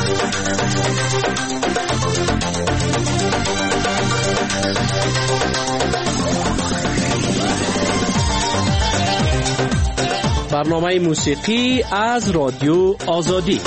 برنامه موسیقی از رادیو آزادی.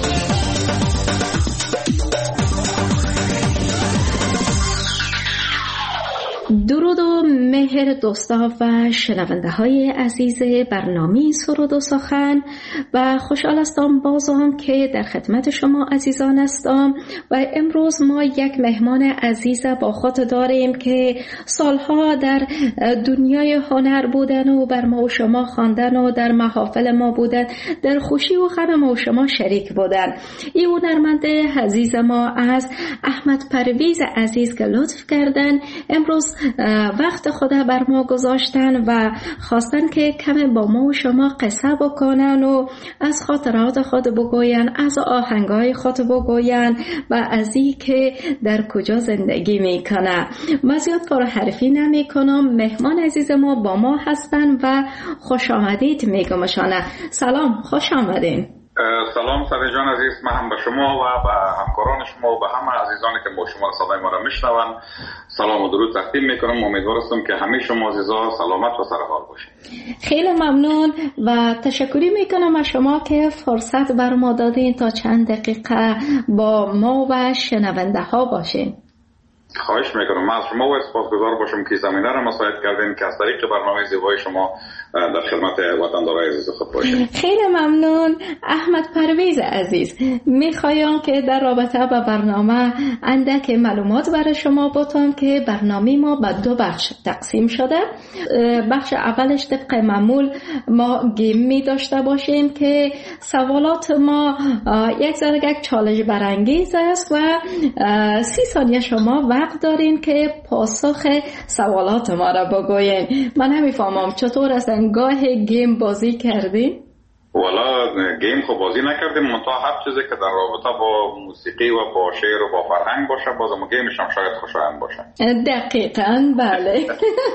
درود و مهر دوستا و شنونده های عزیز برنامه سرود و سخن و خوشحال هستم بازم که در خدمت شما عزیزان هستم و امروز ما یک مهمان عزیز با خود داریم که سالها در دنیای هنر بودن و بر ما و شما خواندن و در محافل ما بودن، در خوشی و غم ما و شما شریک بودن. این هنرمند عزیز ما از احمد پرویز عزیز که لطف کردن امروز وقت خود بر ما گذاشتن و خواستن که کم با ما و شما قصه بکنن و از خاطرات خود بگوین، از آهنگای خود بگوین و از این که در کجا زندگی میکنه. من زیاد پرحرفی نمی کنم، مهمان عزیز ما با ما هستن و خوش آمدید میگمشانه. سلام، خوش آمدین. سلام سعید جان عزیز، من هم به شما و به همکاران شما و به همه عزیزانی که با شما صدای ما را میشنون سلام و درود تقدیم میکنم. امیدوار هستم که همه شما عزیزا سلامت و سرحال باشید. خیلی ممنون و تشکری میکنم از شما که فرصت بر ما دادین تا چند دقیقه با ما و شنونده ها باشین. خواهش میکنم. من از شما و سپاسگزار باشم که زمینه را مساعد کردین که از طریق برنامه زیبای شما در خدمت وطندارای عزیز خود باشیم. خیلی ممنون. احمد پرویز عزیز، میخوایم که در رابطه با برنامه اندک معلومات برای شما بتم که برنامه ما به دو بخش تقسیم شده. بخش اولش طبق معمول ما گیم می داشته باشیم که سوالات ما یک چالش برانگیز است و 30 ثانیه شما وقت دارین که پاسخ سوالات ما را بگوین. من نمیفهمم چطور است گاه گیم بازی کردی؟ والا گیم خب بازی نکردیم، منتها هر چیزی که در رابطه با موسیقی و با شعر و با فرهنگ باشه بازم گیمش هم شاید خوشایند باشه. دقیقاً بله.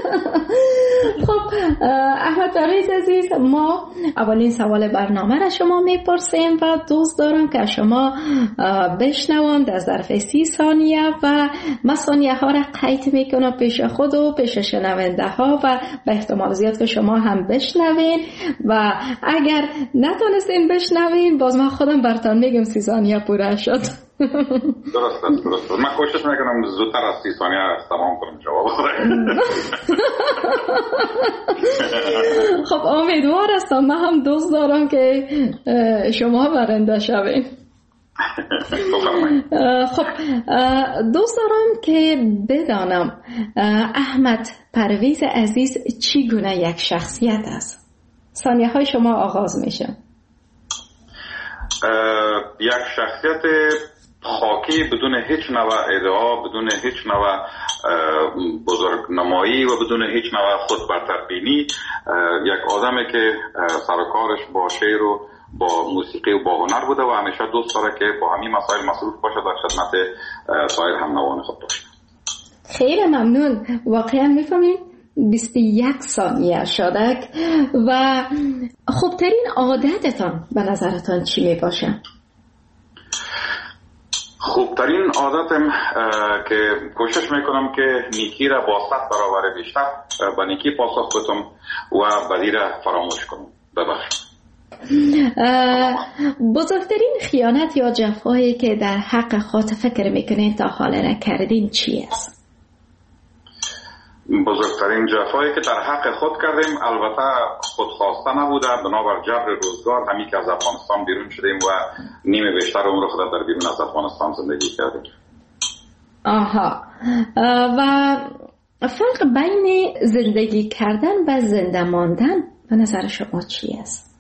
خب احمد پرویز عزیز، ما اولین سوال برنامه را شما میپرسیم و دوست دارم که شما بشنوم در ظرف 30 ثانیه و من ثانیه ها را قید میکنم پیش خود و پیش شنونده ها و به احتمال زیاد که شما هم بشنوین و اگر نتونستین بشنوین باز من خودم براتون میگم 30 ثانیه پوره شد. درست. من کوشش میکنم زودتر از 30 ثانیه تمام کنم جواب. خب امیدوار هستم، من هم دوست دارم که شما برنده شوین. خب دوست دارم که بدانم احمد پرویز عزیز چی گونه یک شخصیت است؟ ثانیه های شما آغاز میشه. یک شخصیت خاکی بدون هیچ نوع ادعا، بدون هیچ نوع بزرگنمایی و بدون هیچ نوع خود برتربینی، یک آدمی که سرکارش با شعر و با موسیقی و با هنر بوده و همیشه دوست داره که با همین مسائل مصروف باشه در خدمت سایر همنوان خود باشه. خیلی ممنون. واقعا میفهمید 21 ثانیه شده و خوبترین عادتتان به نظرتان چی می باشه؟ خوبترین عادتم که کوشش میکنم که نیکی را با 100 برابر بیشتر به نیکی پاسخ بدم و بدی را فراموش کنم. ببخشید. بزرگترین خیانت یا جفایی که در حق خود فکر میکنین تا حالا نکردین چی است؟ بزرگترین جفایی که در حق خود کردیم البته خودخواسته نبوده، بنابر جبر روزگار همین که از افغانستان بیرون شدیم و نیمه بیشتر عمر خود در بیرون از افغانستان زندگی کردیم. آها. و فرق بین زندگی کردن و زنده ماندن به نظر شما چی است؟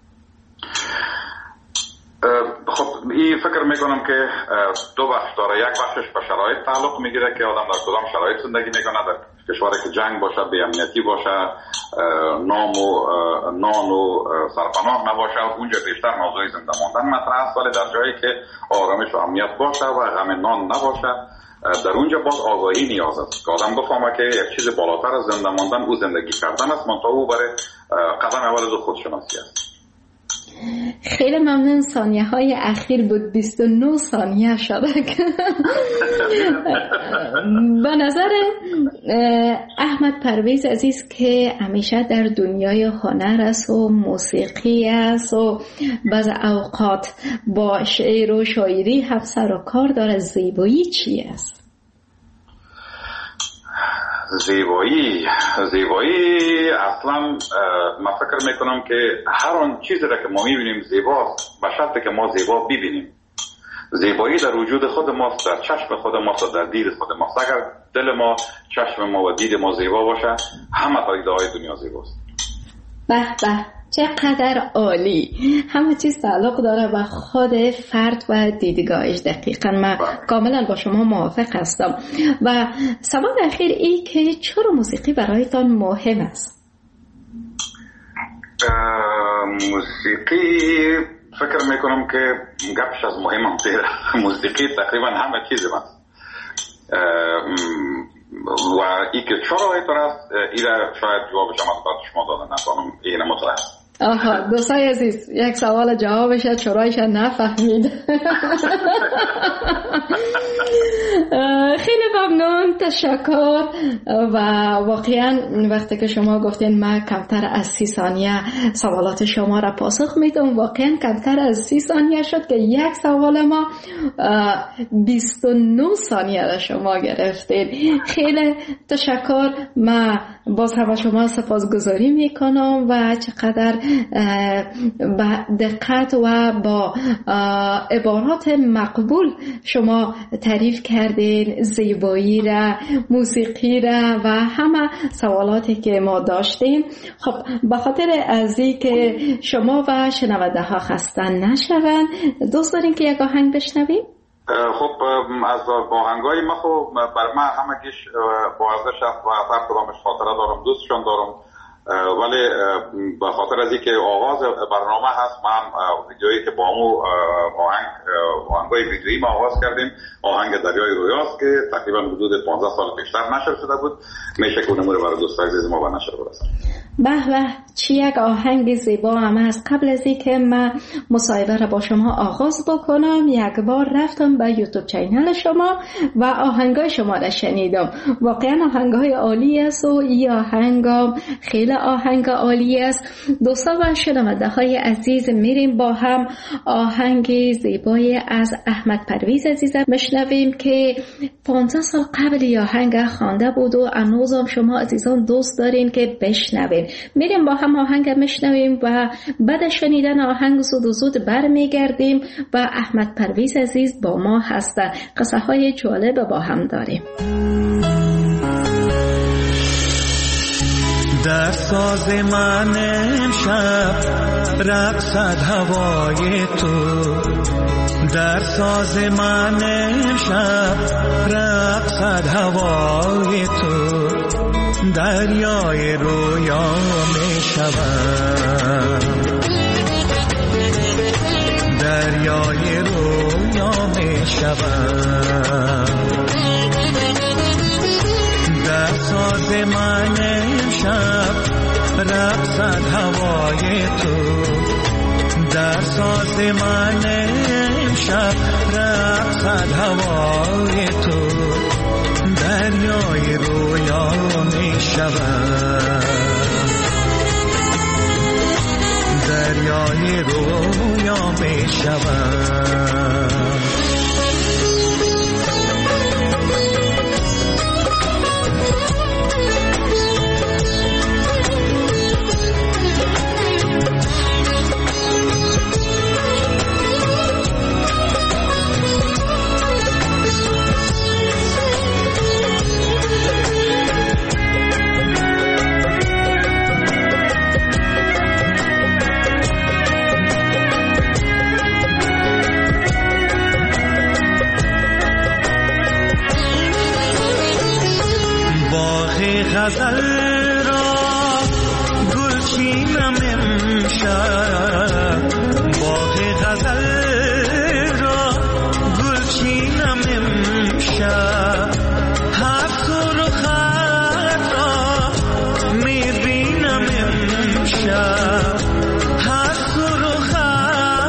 خب این فکر میکنم که دو بخش داره. یک بخشش به شرایط تعلق میگیره که آدم در کدام شرایط زندگی میکنه. در کشوری که جنگ باشه، بی‌امنیتی باشه، نان و سرپناه نباشه، اونجا بیشتر موضوع زنده ماندن مطرح است. ولی در جایی که آرامش و امنیت باشه و غم نان نباشه، در اونجا باز آگاهی نیاز است که آدم بفهمه که یک چیز بالاتر از زنده ماندن او زندگی کردن است، منتها او برای قدم اول از خودشناسی است. خیلی ممنون. ثانیه های اخیر بود، 29 ثانیه شده. به نظر احمد پرویز عزیز که همیشه در دنیای هنر است و موسیقی است و بعض اوقات با شعر و شاعری هم سر و کار داره، زیبایی چی است؟ زیبایی اصلا من فکر میکنم که هر آن چیزی را که ما میبینیم زیباست، به شرطی که ما زیبا ببینیم. زیبایی در وجود خود ماست، در چشم خود ماست و در دید خود ماست. اگر دل ما، چشم ما و دید ما زیبا باشه، همه پدیده‌های دنیا زیباست. به به، چقدر عالی. همه چیز تعلق داره به خود فرد و دیدگاهش. دقیقاً من کاملا با شما موافق هستم. و سوال اخیر ای که چرا موسیقی برایتان مهم است؟ موسیقی فکر میکنم که گپش از مهمم تیره. موسیقی تقریبا همه چیز است و ای که چرا اینطور است، ایره شاید جوابش هم از شما دادن نتوانم این مطلع. آها، دوستای عزیز، یک سوال جوابش چرایش نفهمید. خیلی ممنون، تشکر. و واقعا وقتی که شما گفتین من کمتر از 30 ثانیه سوالات شما را پاسخ میدم، واقعا کمتر از 30 ثانیه شد که یک سوال ما 29 ثانیه را شما گرفتید. خیلی تشکر. من باز هم شما سپاسگزاری میکنم و چقدر با دقت و با عبارات مقبول شما تعریف کردین زیبایی را، موسیقی را و همه سوالاتی که ما داشتیم. خب به خاطر از این که شما و شنونده ها خسته نشوند، دوست دارین که یک آهنگ بشنویم؟ خب از آهنگای ما خب بر من همگیش با ارزش است و هر کدامش خاطره دارم، دوستشان دارم، ولی به خاطر از اینکه آغاز برنامه هست، من ویدیویی که با همون آهنگای ویدیویی ما آغاز کردیم، آهنگ دریای رویاست که تقریبا حدود 15 سال پیشتر نشر شده بود. میشه که اونمو رو برای دوستای عزیز ما به نشر برسونم. به به، چی یک آهنگ زیبا هم است. قبل از اینکه من مصاحبه را با شما آغاز بکنم، یک بار رفتم به یوتیوب چینل شما و آهنگای شما را شنیدم. واقعا آهنگای عالی است و این آهنگ خیلی آهنگ عالی است. دوستان و شنونده های عزیز، میریم با هم آهنگ زیبای از احمد پرویز عزیز مشنویم که 15 سال قبل آهنگ خوانده بود و هنوزم شما عزیزان دوست دارین که بشنوین. میریم با هم آهنگ مشنویم و بعد شنیدن آهنگ زود و زود برمیگردیم و احمد پرویز عزیز با ما هستن. قصه های جالب با هم داریم. در ساز من امشب رقصد هوای تو، در ساز من امشب رقصد هوای تو، دریای رویا می شود، دریای رویا می شود، در ساز من امشب رقصد هوای تو، در ساز من امشب رقصد هوای تو، دریای رویا می شود، دریای رویا می شود. غزل را گلچینم امشب، باغ غزل را گلچینم امشب، هر سرخت را میبینم امشب، هر سرخت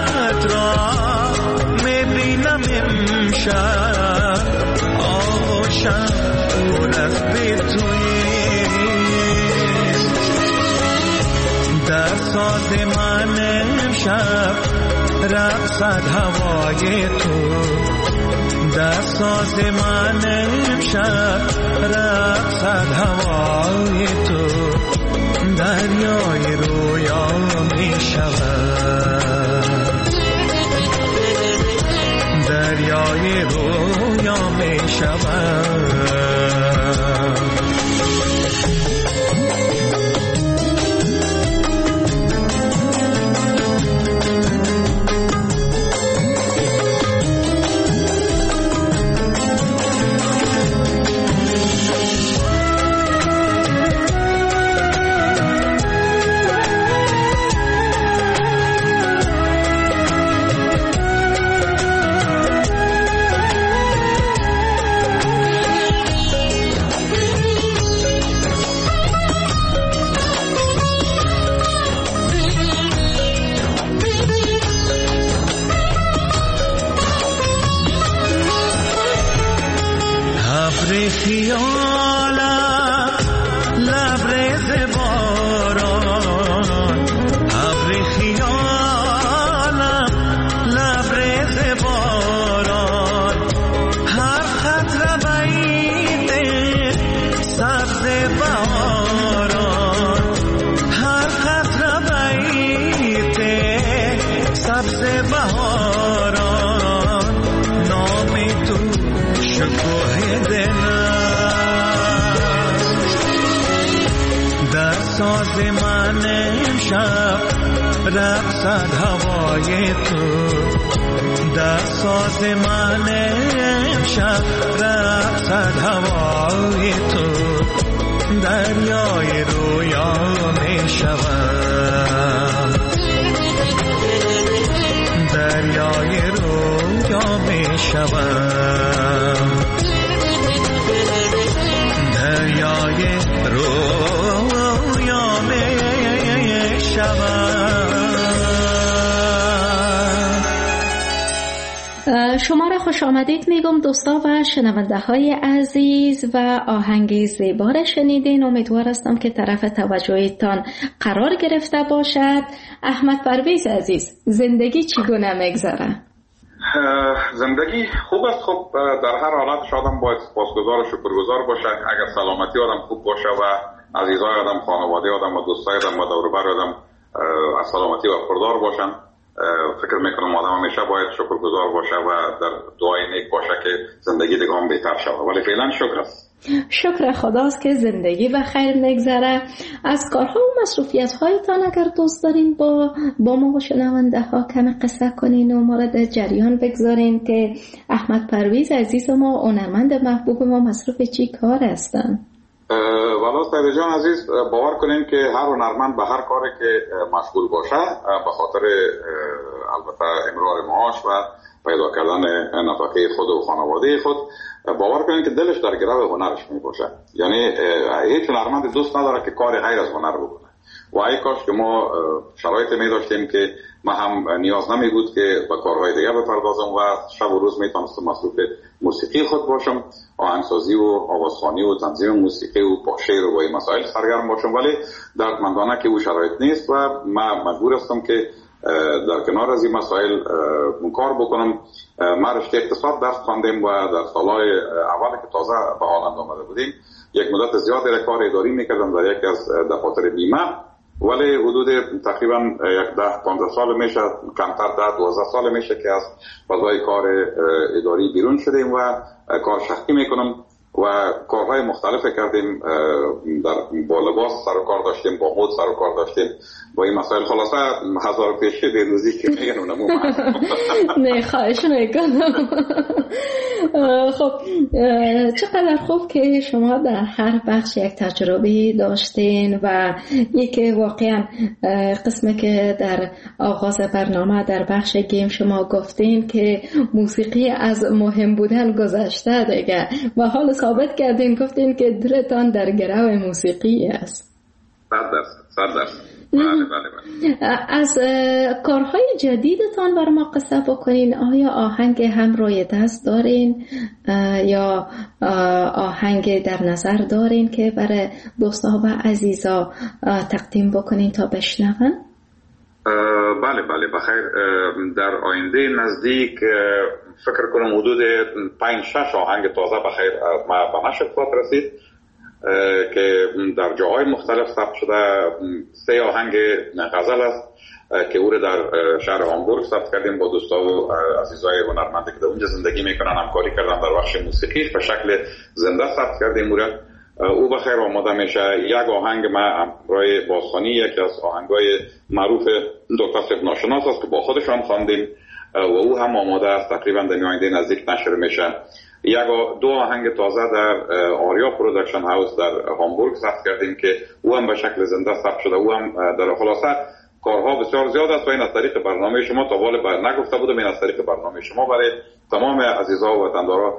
امشب آغوشم پر از به توی در ساز من امشب رقصد هوای تو در ساز من امشب رقصد هوای تو دریای رویا می شود دریای رویا می شود ساز من امشب رقصد هوای تو در ساز من امشب رقصد هوای تو دریای رویا می شود دریای رویا می شود دریای رویا می شود. شما را خوش آمدید میگم دوستا و شنونده های عزیز و آهنگ زیبا را شنیدین. امیدوار هستم که طرف توجهتان قرار گرفته باشد. احمد پرویز عزیز، زندگی چگونه میگذره؟ زندگی خوب است. خب در هر حالت آدم باید سپاسگزار و شکرگزار باشه. اگر سلامتی آدم خوب باشه و عزیزای آدم، خانواده آدم و دوستای آدم و دور و بر آدم از سلامتی برخوردار باشن، فکر میکنم آدم همیشه باید شکرگزار باشه و در دعای نیک باشه که زندگی دیگه هم بهتر شود. ولی فعلا شکر است. شکر خداست که زندگی و خیر میگذره. از کارها و مسئولیت هایتان اگر دوست دارین با ما و شنونده ها کمی قصه کنین و مورد جریان بگذارین که احمد پرویز عزیز ما، هنرمند محبوب ما، مصروف چی کار هستن؟ والا سید جان عزیز، باور کنین که هر هنرمند به هر کاری که مشغول باشه به خاطر البته امرار معاش و پیدا کردن نفقه خود و خانواده خود، باور کنین که دلش در گرو هنرش می باشه. یعنی هیچ هنرمند دوست نداره که کار غیر از هنر بکنه و ای کاش که ما شرایط می داشتیم که ما هم نیاز نمی بود که به کارهای دیگه بپردازم و شب و روز می تونستم مصروف موسیقی خود باشم، آهنگسازی و آوازخوانی و تنظیم موسیقی و با شعر و با این مسائل سرگرم باشم. ولی دردمندانه که او شرایط نیست و من مجبور هستم که در کنار از این مسائل کار بکنم. ما رشته اقتصاد درس خواندیم و در سالهای اول که تازه به هالند آمده بودیم یک مدت زیادی کار اداری میکردم در یک از دفاتر بیمه، ولی حدود تقریبا 10-15 سال میشه، کمتر 10-12 سال میشه که از فضای کار اداری بیرون شدیم و کار شخصی میکنم و کارهای مختلف کردیم. با لباس سر و کار داشتیم، با مد سر و کار داشتیم، با این مسائل. خلاصه هزار پیشه دیروزی که میگن اونمو نه خواهش میکنم. خب چقدر خوب که شما در هر بخش یک تجربه داشتین و یکی واقعا قسمی که در آغاز برنامه در بخش گیم شما گفتین که موسیقی از مهم بودن گذشته دیگه و حال ثابت کردین، گفتین که دلتان در گرو موسیقی است. 100%. از کارهای جدیدتان برای ما قصه بکنین. آیا آهنگ هم روی دست دارین یا آهنگ در نظر دارین که برای دوستا و عزیزا تقدیم بکنین تا بشنون؟ بله بخیر. در آینده نزدیک فکر کنم حدود 5-6 آهنگ تازه بخیر به نشر خواهد رسید که در جاهای مختلف ثبت شده. 3 آهنگ غزل است که او را در شهر هامبورگ ثبت کردیم با دوستا و عزیزای هنرمندی که در اونجا زندگی میکنن، همکاری کردن در بخش موسیقی به شکل زنده ثبت کردیم او را. او بخیر آماده میشه. یک آهنگ ما همراه بازخوانی، یکی از آهنگای معروف دکتر صاحب ناشناس است که با خودشان خواندیم و او هم آماده است، تقریبا در آینده نزدیک نشر میشه. 2 آهنگ تازه در آریا پروداکشن هاوس در هامبورگ ثبت کردیم که او هم به شکل زنده ثبت شده. او هم در خلاصه کارها بسیار زیاد است و این از طریق برنامه شما تا حالا نگفته بودم، این از طریق برنامه شما برای تمام عزیزا و وطندارا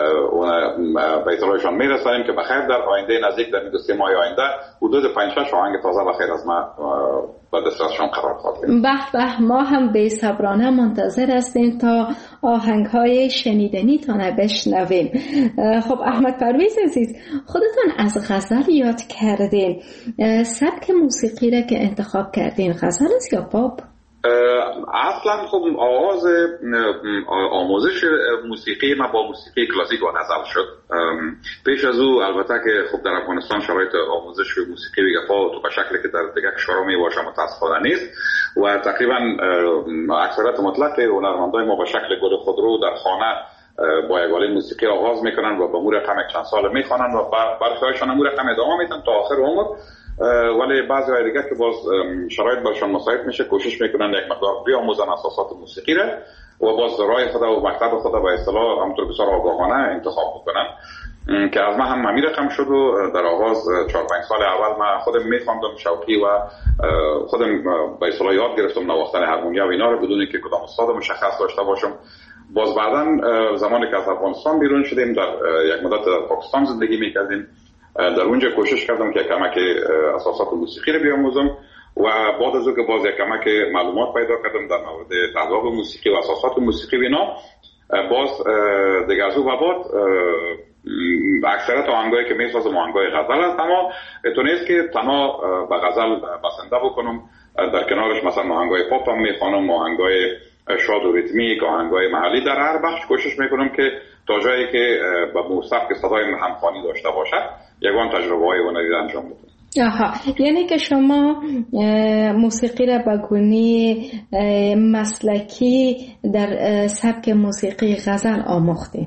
به اطلاعشان میرسانیم که بخیر در آینده نزدیک در 2-3 ماه آینده حدود 5-6 آهنگ تازه بخیر از ما به دسترسشان قرار خواهد گرفت. به ما هم بی‌صبرانه منتظر هستیم تا آهنگ‌های شنیدنی تان بشنویم. خب احمد پرویز عزیز، خودتان از غزل یاد کردین. سبک موسیقی را که انتخاب کردین غزل است یا پاپ؟ اصلا خب آغاز آموزش موسیقی ما با موسیقی کلاسیک و غزل شد. پیش از او البته که خب در افغانستان شرایط آموزش موسیقی بی‌گفا تو به شکلی که در دیگر کشورها میباشه متاسفانه نیست و تقریبا اکثریت مطلق هنرمندان ما به شکل گل خودرو در خانه با یگاله موسیقی آغاز میکنن و به امور رقم چند سال میخوانن و برخیاشان امور رقم ادامه میدن تا آخر عمر. ولی بعضی های دیگه که باز شرایط برشان مساعد میشه کوشش میکنن یک مقدار بیاموزن اساسات موسیقی را و باز راه خود و مکتب خود به اصطلاح همونطور بسیار آگاهانه انتخاب بکنن که از من هم همین رقم شد و در آغاز 4-5 سال اول من خودم میخواندم شوقی و خودم به اصطلاح یاد گرفتم نواختن هارمونیا و اینا رو بدون اینکه کدام استاد مشخص داشته باشم. باز بعداً زمانی که از افغانستان بیرون شدیم در یک مدت در پاکستان زندگی میکردیم، در اونجا کوشش کردم که کمک اساسات موسیقی رو بیاموزم و بعد از اون که باز کمک معلومات پیدا کردم در مورد تذوق موسیقی و اساسات موسیقی و اینا، باز دیگه از اون بعد اکثریت آهنگایی که میسازم آهنگای غزل است، اما تو نیست که تنها به غزل بسنده بکنم، در کنارش مثلا آهنگای پاپ هم میخوانم، آهنگای شاد و ریتمیک، آهنگای محلی. در هر بخش کوشش میکنم که تا جایی که به سبک صدای همخوانی داشته باشد یگان تجربه‌های هنری انجام بدم. آها، یعنی که شما موسیقی را به گونه مسلکی در سبک موسیقی غزل آموختید؟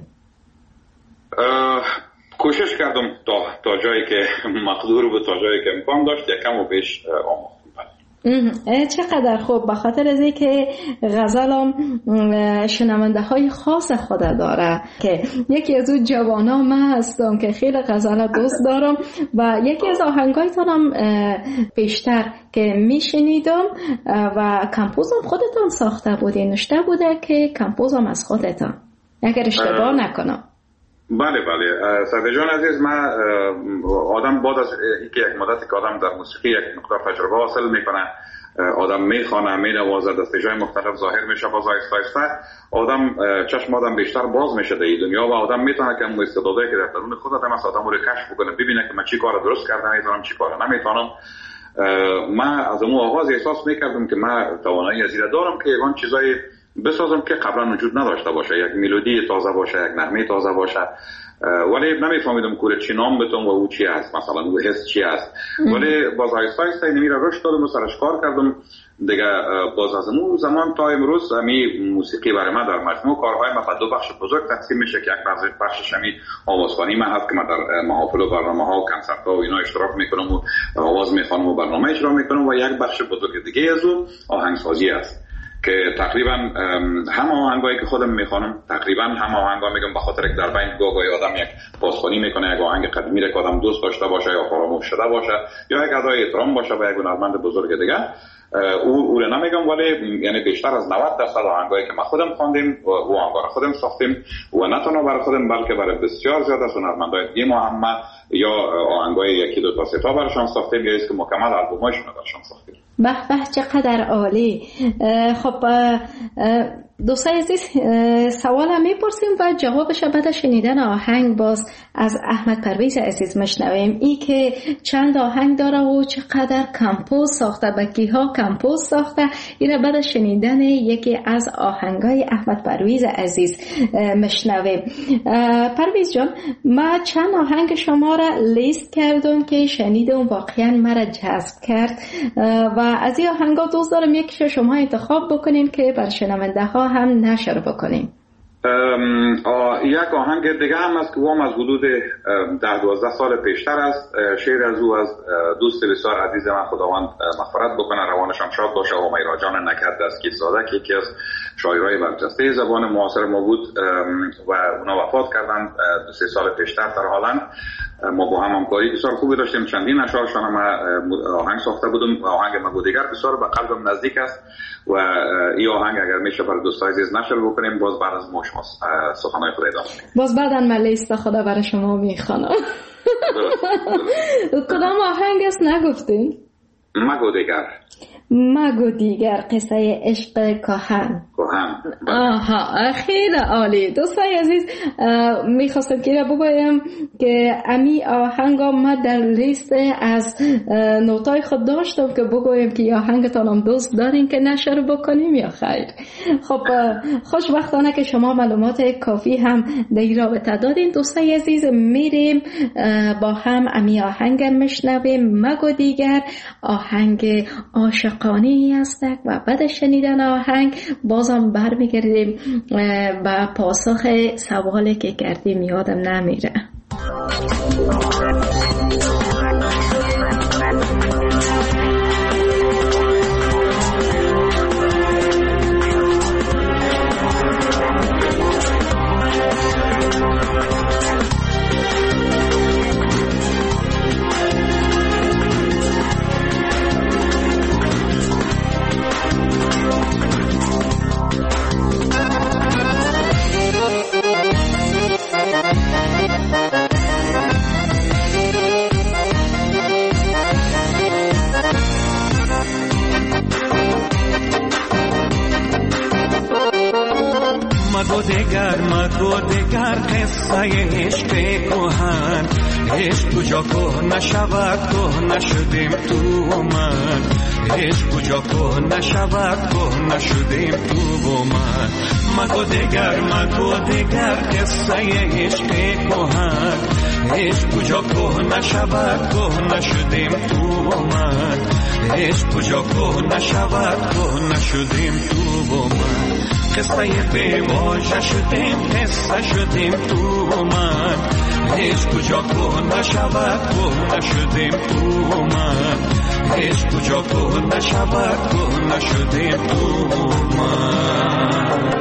کوشش کردم تا جایی که مقدور بود، تا جایی که امکان داشت یکم و بیش آموختم. چقدر خوب، به خاطر از اینکه غزل هم شنونده های خاص خود داره که یکی از اون جوانا من هستم که خیلی غزل دوست دارم و یکی از آهنگایتان هم پیشتر که میشنیدم و کمپوزم خودتان ساخته بودین، نوشته بوده که کمپوزم از خودتان اگر اشتباه نکنم. بله سعید جان عزیز، من آدم بعد از اینکه یک مدتی که آدم در موسیقی یک مقدار تجربه حاصل میکنه، آدم میخوانه، مینوازه، دستجای مختلف ظاهر میشه، باز آهسته آدم چشم آدم بیشتر باز میشه در این دنیا و آدم میتونه که اون استعدادایی که در درون خود آدم است آدم رو کشف بکنه، ببینه که من چی کار درست کردم میتونم، چی کار نمیتونم. من از اون آغاز احساس میکردم که من توانایی ازیره دارم که یگان چیزای بسازم که قبلا وجود نداشته باشه، یک ملودی تازه باشه، یک نغمه تازه باشه، ولی نمیفهمیدم که چی نام بدم و او چی است، مثلا او حس چی است. ولی باز آیستا اینمی را رشد دادم و سرش کار کردم دیگه. باز از اون زمان تا امروز همی موسیقی برای من در مجموع کارهای من به 2 بخش بزرگ تقسیم میشه که یک بخشش همی آوازخوانی من هست که من در محافل و برنامه‌ها و کنسرت‌ها و اینا اشتراک میکنم و آواز میخوانم و برنامه اجرا میکنم، و یک بخش بزرگ دیگه از اون آهنگسازی است که تقریبا همه آهنگایی که خودم میخوانم، تقریبا همه آهنگا میگم به خاطر که در بین گاهی آدم یک بازخوانی میکنه، یک آهنگ قدیمی را که آدم دوست داشته باشه یا فراموش شده باشه یا یک ادای احترام باشه به یک هنرمند بزرگ دیگه، او رو نمیگم، ولی یعنی بیشتر از 90% آهنگایی که ما خودم خواندیم و آهنگا را خودم ساختیم و نه تنها برای خودم بلکه برای بسیار زیاد از هنرمندای دیگه ما هم یا آهنگای 1-2 تا 3 تا براشون ساختیم یا است که مکمل البومایشون رو براشون ساختیم. به چقدر عالی. خب دوستای عزیز، سوالم میپرسیم و جوابش بعد شنیدن آهنگ باز از احمد پرویز عزیز مشنویم. ای که چند آهنگ داره و چقدر کمپوز ساخته، با کیها کمپوز ساخته، این بعد شنیدن یکی از آهنگای احمد پرویز عزیز مشنویم. پرویز جان، ما چند آهنگ شما را لیست کردم که شنیدم، واقعا مرا جذب کرد و از این آهنگا دوست دارم یکیشو شما انتخاب بکنین که بر شنونده ها هم نشر بکنیم. یک آهنگ دیگه هم است که وام از حدود 10-12 سال پیشتر است. شعر از او از دوست بسیار عزیز من، خداوند مغفرت بکنه، روانشان شاد باشه، و میرا جان نکرد از کی ساده که یکی از شاعرای برجسته زبان معاصر ما بود و اونا وفات کردن 2-3 سال پیشتر در هالند. ما با هم همکاری بسیار خوبی داشتیم، چندین اشعارشان هم آهنگ ساخته بودم. آهنگ مگو دیگر بسیار به قلبم نزدیک است و این آهنگ اگر میشه برای دوستای عزیز نشر بکنیم، باز بعد از ما شما سخنهای خود ادامه کنیم. باز بعداً من لیست خدا برای شما میخوانم. کدام آهنگ است نگفتین؟ مگو دیگر. مگو دیگر، قصه عشق کهن. آها، خیلی عالی. دوستای عزیز، میخواستم که بگویم که امی آهنگا ما در لیست از نوتای خود داشتم که بگویم که آهنگتان هم دوست دارین که نشر بکنیم یا خیر. خب خوشبختانه که شما معلومات کافی هم در رابطه دادین. دوستای عزیز، میریم با هم امی آهنگ مشنویم. مگو دیگر آهنگ عاشقانه است و بعد شنیدن آهنگ بازم برمیگردیم با پاسخ سوالی که کردیم، یادم نمیره. مگو دیگر قصه عشق کهن، عشق کجا که نشود که نشدیم تو و من، عشق کجا که نشود که نشدیم تو و من. مگو دیگر قصه عشق کهن، عشق کجا که نشود که نشدیم تو و من، عشق کجا که نشود که نشدیم تو و من. قصه بیواژه شدیم، قصه شدیم تو و من، عشق کجا که نشود که نشدیم تو و من، عشق کجا که نشود که نشدیم تو و من.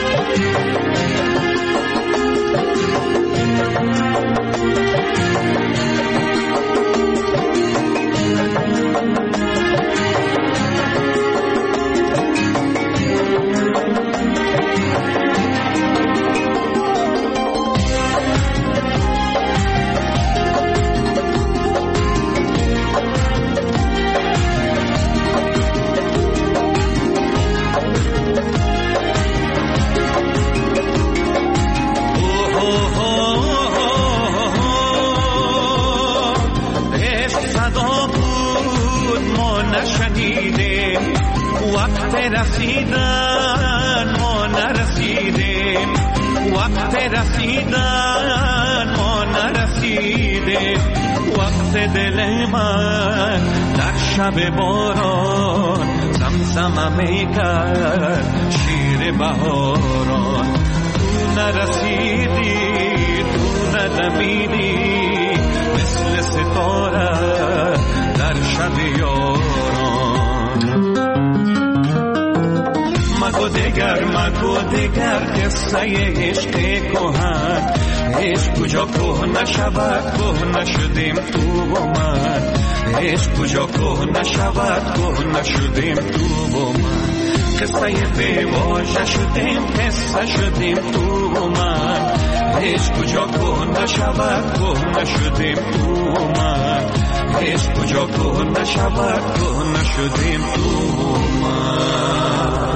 رسیدن ما نرسیدیم، وقت رسیدن ما نرسیدیم، وقت دل من در شب باران زمزمه میکرد شیر بهاران. تو نرسیدی، تو ندمیدی، مثل ستاره در شب یاران. مگو دیگر قصه عشق کهن، عشق کجا که نشود که نشدیم تو و من، عشق کجا که نشود که نشدیم تو و من. قصه بیواژه شدیم، قصه شدیم تو و من، عشق کجا که نشود که نشدیم تو و من، عشق کجا که نشود که نشدیم تو من.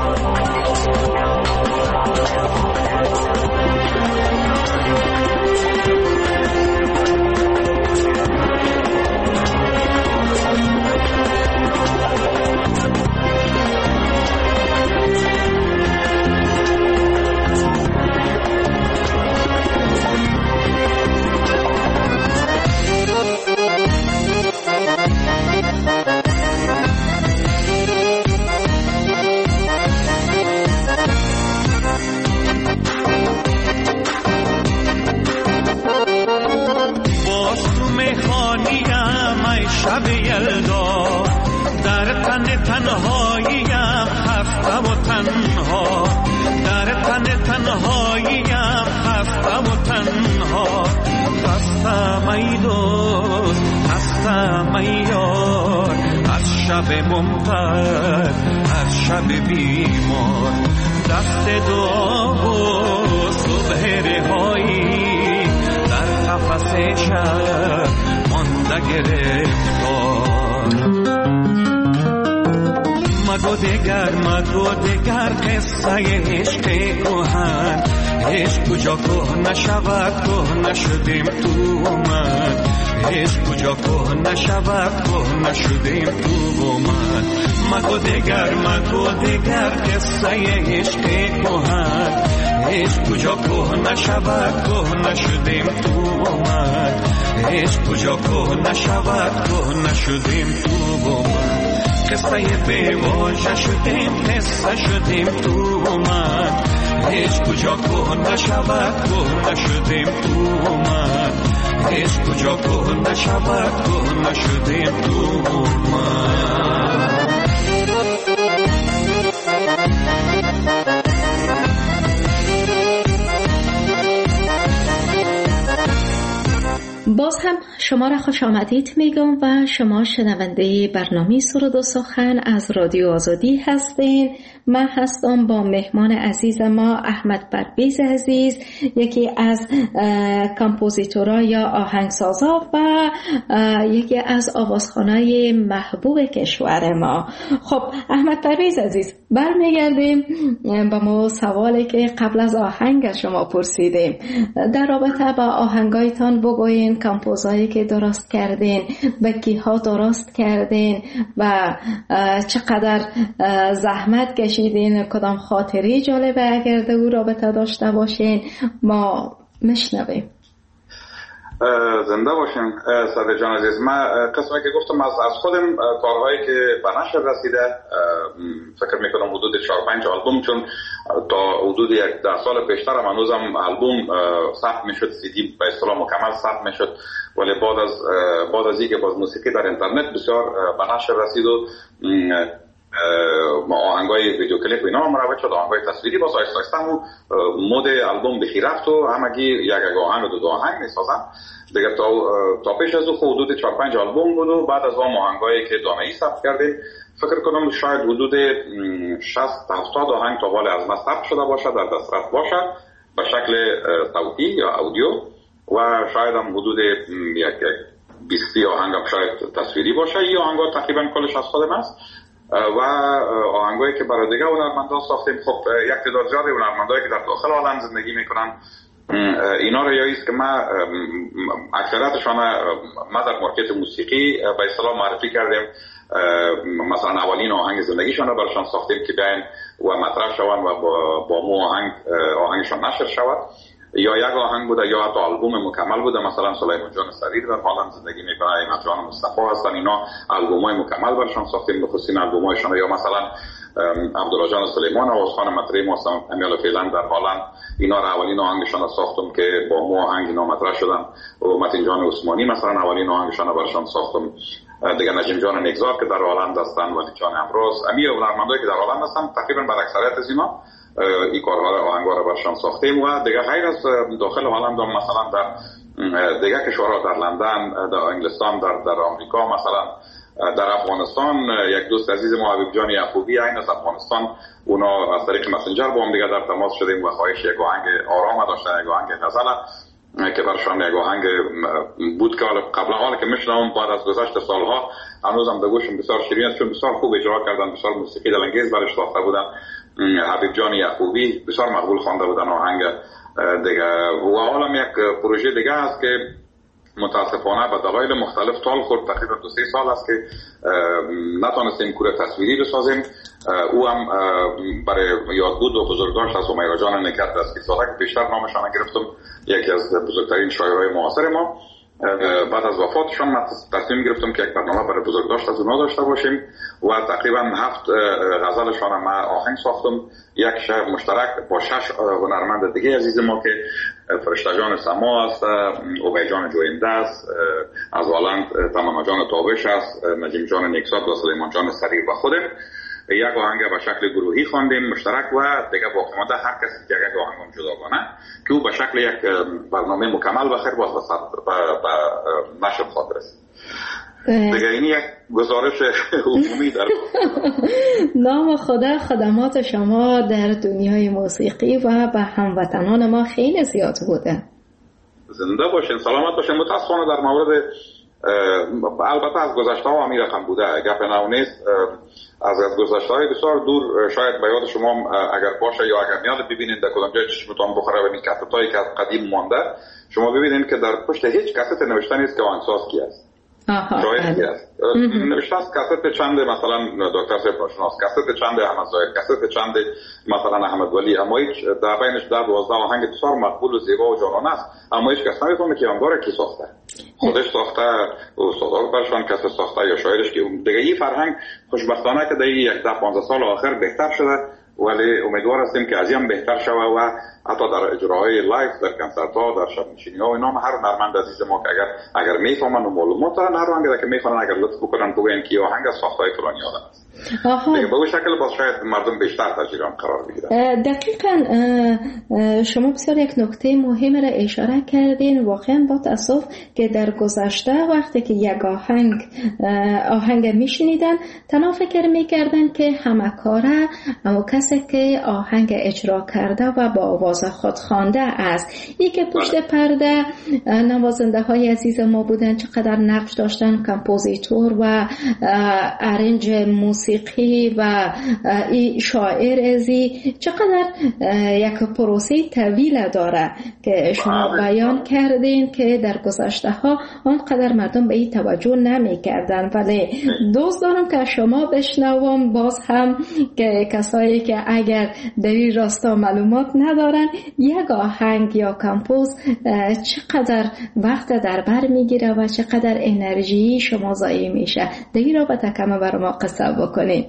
شب یلدا در تن تنهاییم خفته و تنها، در تن تنهاییم خفته و تنها. خستم ای دوست، خستم ای یار، از شب ممطر، از شب بیمار. دست دعا و صبح رهایی در قفس شب مانده گرفتار. مگو دگر قصه عشق کهن، عشق کجا که نشود که نشدیم تو من، عشق کجا که نشود که نشدیم تو من. مگو دگر قصه عشق کهن، عشق کجا که نشود که نشدیم تو من، عشق کجا که نشود که نشدیم تو من. قصه بیواژه شدیم، قصه شدیم تو من، عشق کجا که نشود که نشدیم تو من، عشق کجا که نشود که نشدیم تو من. باز هم شما را خوش آمدید میگم و شما شنونده برنامه سرود و سخن از رادیو آزادی هستین. من هستم با مهمان عزیز ما احمد پرویز عزیز، یکی از کامپوزیتورها یا آهنگسازا و یکی از آوازخوانای محبوب کشور ما. خب احمد پرویز عزیز، برمیگردیم با ما سوالی که قبل از آهنگ شما پرسیدیم. در رابطه با آهنگایتان بگوین، کامپوزایی که درست کردین، به کیها درست کردین و چقدر زحمت کشیدین، کدام خاطری جالبه اگر در او رابطه داشته باشین ما میشنویم. زنده باشین صدر جان عزیز. من قسمی که گفتم از خودم کارهایی که به نشر رسیده فکر میکنم حدود 4-5 آلبوم، چون تا حدود 10 سال پیشتر هم هنوزم آلبوم ثبت میشد، سی دی به اصطلاح مکمل ثبت میشد، ولی بعد از اینکه باز موسیقی در اینترنت بسیار به نشر رسید و آهنگای ویدیو کلیپ و اینا هم مروج شد، آهنگای تصویری باز آیسته آیسته هم مود آلبوم بخی رفت و همگی یک آهنگ و دو آهنگ میسازن دیگه. تا پیش از او حدود 4-5 آلبوم بود و بعد از اون آهنگایی که دانه‌ای ثبت کردیم فکر کنم شاید حدود 60-70 آهنگ تا حال از ما ثبت شده باشد، در دسترس باشد به شکل صوتی یا اودیو، و شاید هم حدود 20 آهنگ هم شاید تصویری باشه. این آهنگا تقریبا کلش از خودم است و آهنگایی که برای دیگه هنرمندان ساختیم. خب یک تعداد زیادی هنرمندایی که در داخل عالم زندگی میکنن، اینا رو یاییست که ما اکثریتشان ما در مارکت موسیقی به اصطلاح معرفی کردیم. مثلا اولین آهنگ زندگیشان رو براشان ساختیم که بیاین و مطرح شوند و با مو آهنگشان نشر شود، یا یک آهنگ بوده یا حتی آلبوم مکمل بوده. مثلا سلیمان جان سریر در هلند زندگی میکنه، ایمن جان مصطفی هستن، اینا آلبومای مکمل برشان ساختیم، بخصوص آلبومایشان. یا مثلا عبدالله جان سلیمان و خانم مطرح ماستم امیال فیلند در هلند، اینا را اولین آهنگشان را ساختم که با مو آهنگ اینا مطرح شدن. و متین جان عثمانی مثلا اولین آهنگشان را برشان ساختم. دیگه نجیم جان نگذار که در هلند هستن، ولی جان امروز، امی هنرمندایی که در هلند هستن، تقریبا بر اکثریت از اینا این کارها را آهنگا را برشان ساختیم. و دیگه غیر از داخل هلند هم مثلا در دیگه کشورها، در لندن، در انگلستان، در آمریکا، مثلا در افغانستان یک دوست عزیز ما حبیب جان یعقوبی این از افغانستان، اونا از طریق مسنجر با هم دیگه در تماس شدیم و خواهش یک آهنگ آرام داشتن، یک آهنگ غزل که برشان یک آهنگ بود که قبلا حالا که میشنم بعد از گذشت سالها هنوزم به گوشم بسیار شیرین است، چون بسیار خوب اجرا کردن، بسیار موسیقی دلانگیز برش ساخته بودن. حبیب جان یعقوبی بسیار مقبول خوانده بودن آهنگ دیگه. و حالا یک پروژه دیگه است که متاسفانه به دلایل مختلف طال خورد، تقریبا 2-3 سال است که نتونستیم کور تصویری بسازیم. او هم برای یادبود و بزرگداشت از همیرا جان نکرد دستی ساده که بیشتر نامشان گرفتم، یکی از بزرگترین شاعرای معاصر ما. بعد از وفاتشان من تصمیم گرفتم که یک برنامه برای بزرگداشت از اونها داشته باشیم و تقریبا 7 غزلشان ما آهنگ ساختم، یک شعر مشترک با 6 هنرمند دیگه عزیز ما که فرشته جان سما است، عبید جان جوینده است، از والند تمام جان تابش است، نجیم جان نیکسات و سلیمان جان سریر و خودم. یک آهنگ به شکل گروهی خواندیم مشترک و دیگه باقی مانده هر کسی یک آهنگ جداگانه که او به شکل یک برنامه مکمل بخیر باز به نشر خواهد رسید. دیگه این یک گزارش عمومی در نام خدا خدمات شما در دنیای موسیقی و به هموطنان ما خیلی زیاد بوده. زنده باشین، سلامت باشین. متاسفانه در مورد البته از گذشته ها همی رقم بوده، گپ نو نیست. از گذشته های بسیار دور شاید به یاد شما اگر باشه یا اگر میاد ببینید در کدام جای چشمتان بخوره و این کست هایی که از قدیم مانده، شما ببینید که در پشت هیچ کست نوشته نیست که آهنگساز کی است، شاید کی است. نوشته است کست چند مثلا دکتر صاحب ناشناس، کست چند احمد زاهد، کست چند مثلا احمد ولی، اما هیچ در بینش 10-12 آهنگ بسیار مقبول و زیبا و جانانه است، اما هیچ کس نمیتونه که آنگاره کی ساخته، خودش ساخته، استادان برشان کس ساخته یا شاعرش که دیگه. این فرهنگ خوشبختانه که در 10-15 سال آخر بهتر شده، ولی امیدوار هستیم که از این بهتر شود و حتی در اجراهای لایف در کنسرت ها در شب نشینی ها و اینا هر هنرمند عزیز ما که اگر میفهمن و معلومات دارن، هر آهنگ که میخوان اگر لطف بکنن بگوین که آهنگ از ساختهای فلانی آدم است. دیگه به اون شکل باز شاید مردم بیشتر تجربه قرار بگیرن. دقیقاً شما بسیار یک نکته مهم را اشاره کردین. واقعا با تاسف که در گذشته وقتی که یک آهنگ میشنیدن تنها فکر میکردن که همکاره و کسی که آهنگ اجرا کرده و با آواز خود خوانده است. این که پشت پرده نوازنده های عزیز ما بودن، چقدر نقش داشتن، کمپوزیتور و ارنج موسیقی و این شاعر ازی، چقدر یک پروسه طویل داره که شما بیان کردین که در گذشته ها آنقدر مردم به این توجه نمی کردن. ولی دوست دارم که شما بشنوم باز هم که کسایی که اگر در این راستا معلومات ندارن، یک آهنگ یا کمپوز چقدر وقت در بر میگیره و چقدر انرژی شما ضایع میشه. در این رابطه کم بر ما قصه بکنین.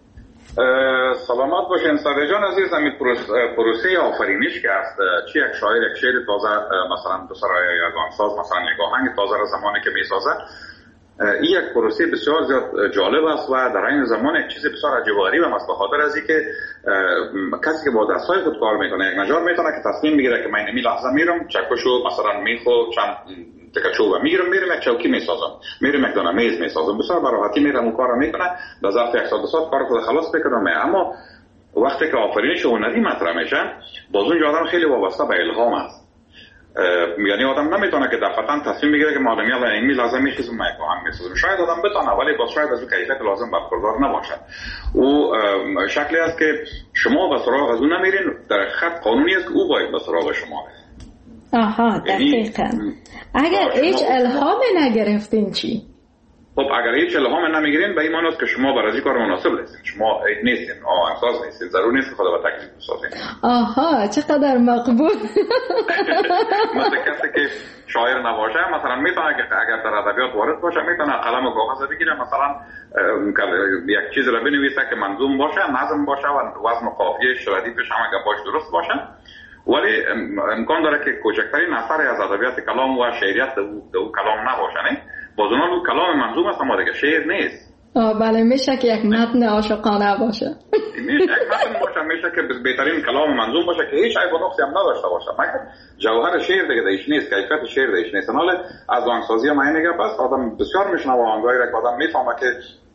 سلامت باشین ساده جان عزیز. همین پروسه آفرینش که است، چی یک شاعر یک شعر تازه مثلا دو سرای یک آهنگساز مثلا یک آهنگ تازه را زمانی که میسازه، این یک پروسه بسیار زیاد جالب است و در این زمان یک چیز بسیار عجیب و غریب است، به خاطر از اینکه کسی که با دستای خود کار میکنه یک نجار میتونه که تصمیم بگیره که من نمی لحظه میرم چکشو مثلا میخو چند تکه چوب میگیرم میرم یک چوکی میسازم، میرم یک دانه میز میسازم، بسیار براحتی میرم اون کارو میکنه، در ظرف یک ساعت دو ساعت کارو خود خلاص میکنم. اما وقتی که آفرینش هنری مطرح میشه، باز اون آدم خیلی وابسته به الهام است. یعنی آدم نمیتونه که دفعتاً تصمیم بگیره که مادامی الان این لازم میشه من یک آهنگ میسازم. شاید آدم بتونه ولی باز شاید از اون کیفیت لازم برخوردار نباشه. او شکلی است که شما به سراغ از اون نمیرین، در حقیقت قانونی است که او باید به سراغ شما بره. آها دقیقاً. اگر هیچ الهام نگرفتین چی؟ خب اگر هیچ الهام نمیگیرین به این معنی است که شما برای این کار مناسب نیستین، شما نیستین آهنگساز نیستین، ضرور نیست که خدا به تکلیف بسازین. آها چقدر مقبول. مثل کسی که شاعر نباشه مثلا میتونه که اگر در ادبیات وارد باشه میتونه قلم و کاغذ بگیره، مثلا یک چیز را بنویسه که منظوم باشه، نظم باشه و وزن و قافیه‌اش ردیفش همه گپاش درست باشه، ولی امکان داره که کوچکترین اثری از ادبیات کلام و شعریت دو کلام نباشه. نه باز اون کلام منظوم است اما دیگه شعر نیست. بله میشه که یک متن عاشقانه باشه. میشه یک متن باشه، میشه که بهترین کلام منظوم باشه که هیچ عیب و نقصی هم نداشته باشه، مگر جوهر شعر دیگه دیش نیست، کیفیت شعر دیش نیست. حالا از آهنگسازی ما اینه بس آدم بسیار میشنوه آهنگایی را که آدم میفهمه که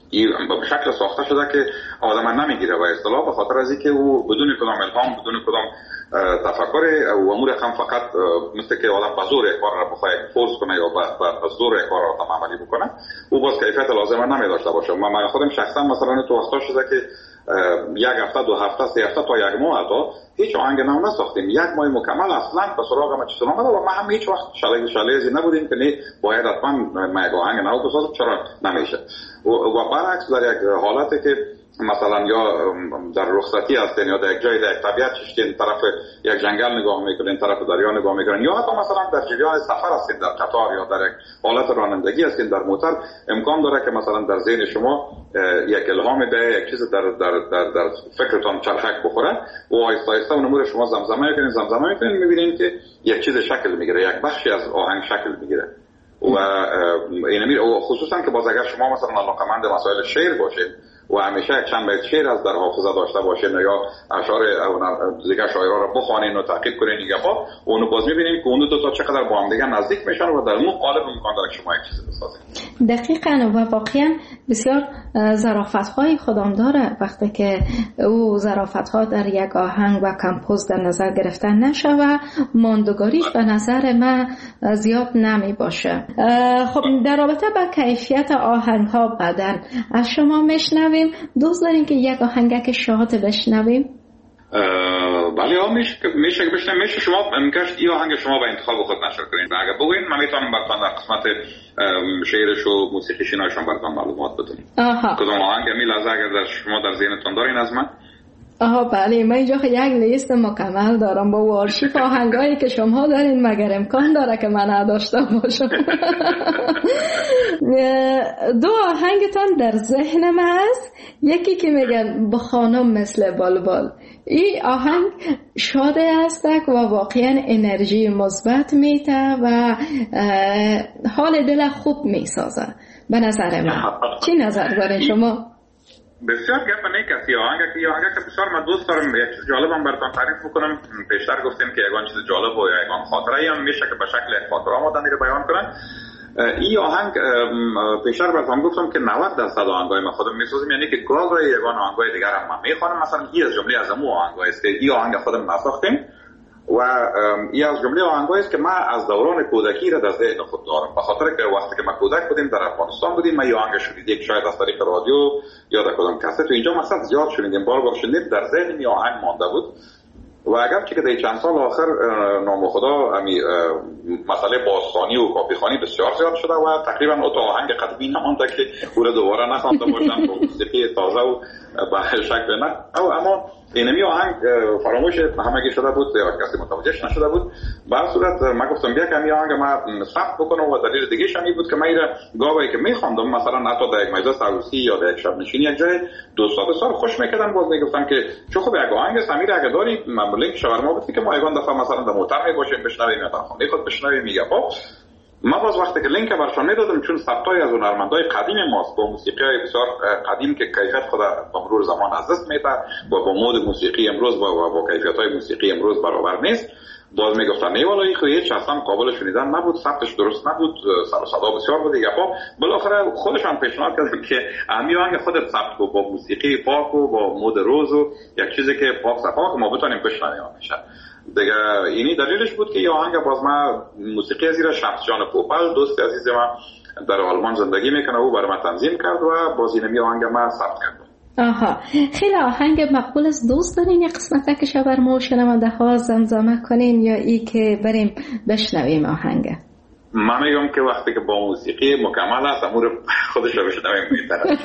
این به شکل ساخته شده که آدم نمیگیره و اصطلاح به خاطر از اینکه او بدون کدام الهام، بدون کدام تفکر و امور هم فقط مثل که آدم به زور کار را بخواد فورس کنه یا به زور کار را عملی بکنه، او باز کیفیت لازمه نمیداشته باشه. من خودم شخصا مثلا تو وقتا شده که یک هفته، 2 هفته، 3 هفته تا 1 ماه تا هیچ آهنگ نو نساختیم. 1 ماه مکمل اصلا به سراغ ما چیزی نمیاد و ما هم هیچ وقت شالیزی نبودیم که نه باید حتما ما یک آهنگ نو بسازیم، چرا نمیشه. و برعکس در یک حالتی که مثلا یا در رخصتی هستین یا در یک جای در یک طبیعت ششتین، طرف یک جنگل نگاه میکنین، طرف دریا نگاه میکنین، یا حتی مثلا در جریان سفر هستین در قطار یا در یک حالت رانندگی هستین در موتور، امکان داره که مثلا در ذهن شما یک الهام به یک چیز در فکرتون چرخک بخوره و آهسته آهسته اون امور شما زمزمه میکنین میبینین که یک چیز شکل میگیره، یک بخشی از آهنگ شکل میگیره. و اینمی خصوصا که باز اگر شما مثلا علاقه‌مند مسائل شعر باشید و همیشه چند بیت شعر از در حافظه داشته باشین یا اشعار دیگه شاعرها رو بخوانین و تعقیب کنین دیگه ها، اونو باز میبینین که اون دو تا چقدر با هم دیگه نزدیک میشن و در اون قالب امکان داره شما یک چیز بسازید. دقیقاً و واقعا بسیار ظرافت‌های خودم داره وقتی که او ظرافت‌ها در یک آهنگ و کمپوز در نظر گرفتن نشه و ماندگاریش به نظر من زیاد نمی باشه. خب در رابطه با کیفیت آهنگ‌ها بعداً از شما میشنویم. دوست داریم که یک آهنگک شاد بشنویم؟ بله میشه شما امکانش این آهنگ شما به انتخاب خود نشر کنین. اگر بگوین من میتونم براتون در قسمت شعرش و موسیقیش ایناشون براتون معلومات بدم. کدوم آهنگ میلازه اگر در شما در ذهنتون دارین از من؟ بله، من اینجا یک لیست مکمل دارم با آرشیو آهنگایی که شما دارین، مگر امکان داره که من نداشته باشم. 2 آهنگتان در ذهن من هست، یکی که میگن به خانم مثل بلبل. این آهنگ شاده است و واقعا انرژی مثبت میده و حال دل خوب میسازه به نظر من. چی نظر دارین شما؟ بسیار گپ نیست. یه آهنگ که بسیار من دوست دارم. یک چیز جالبم براتون تعریف میکنم. پیشتر گفتیم که یگان چیز جالب و یگان خاطره هم میشه که به شکل خاطره آمدن رو بیان کنن. این آهنگ پیشتر براتون گفتم که 90% آهنگای ما خودم میسازیم، یعنی که گاهی یگان آهنگای دیگر هم من میخوانم. مثلا این از جمله از امو آهنگایی است که این آهنگ خودم نساختیم و این از جمله آهنگایی است که من از دوران کودکی را در ذهن خود دارم، به خاطر که وقتی که ما کودک بودیم در افغانستان بودیم، ما این آهنگ شنیدیم، شاید از طریق رادیو یا در کدام کاست، تو اینجا مثلا زیاد شنیدیم، بار شنیدیم، در ذهن این آهنگ مانده بود. و اگرچه که در چند سال آخر نام خدا مسئله بازخوانی و کاپیخوانی بسیار زیاد شده و تقریبا اون آهنگ قدیمی نمانده که او دوباره نخوانده باشن با موسیقی تازه و به شکل نه. اما اینمی آهنگ فراموش همگی شده بود یا کسی متوجهش نشده بود. به هر صورت من گفتم بیا که این آهنگ ما ثبت بکنم و دلیل دیگه شمی بود که من این گاوی که میخواندم مثلا حتی در یک مجلس عروسی یا در یک شب نشینی یک جای دوستا بسیار خوش میکردن، باز میگفتم که چه خوب یک آهنگ سمیر اگه داری لینک شاورما بود که ما یگان دفعه مثلا در موتر میباشیم بشنویم یا در خانه خود بشنویم. میگه خب ما باز وقتی که لینک برشان میدادم، چون ثبتای از هنرمندای قدیم ماست با موسیقی بسیار قدیم که کیفیت خود با مرور زمان از دست میده و با مود موسیقی امروز با کیفیت‌های موسیقی امروز برابر نیست، باز میگفتن نه والا این هیچ اصلا قابل شنیدن نبود، ثبتش درست نبود، سر و صدا بسیار بود دیگه. خب بالاخره خودشان پیشنهاد کردن که همین آهنگ خودت ثبت کو با موسیقی پاک و با مود روز و یک چیزی که پاک صفا که ما بتونیم بشنویم میشه دیگه. اینی دلیلش بود که این آهنگ باز ما موسیقی زیر شمس جان پوپل، دوست عزیز ما در آلمان زندگی میکنه، او برای ما تنظیم کرد و باز اینمی آهنگ ما ثبت کرد. خیلی آهنگ مقبول است. دوست دارین یک قسمت که شبر ما و شنونده ها زمزمه کنین یا ای که بریم بشنویم آهنگ؟ من میگم که وقتی که با موسیقی مکمل است امور خودش رو بشنویم میتره.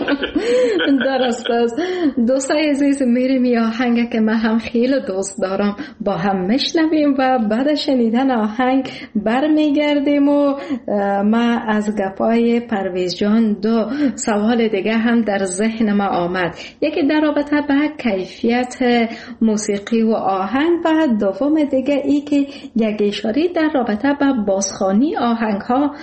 درست است. دوستای عزیز، میریم یه آهنگ که من هم خیلی دوست دارم با هم میشنویم و بعد شنیدن آهنگ برمیگردیم و ما از گپای پرویز جان 2 سوال دیگه هم در ذهن ما آمد. یکی در رابطه به کیفیت موسیقی و آهنگ و دوم دیگه ای که یک اشاره در رابطه به بازخوانی آهنگ ها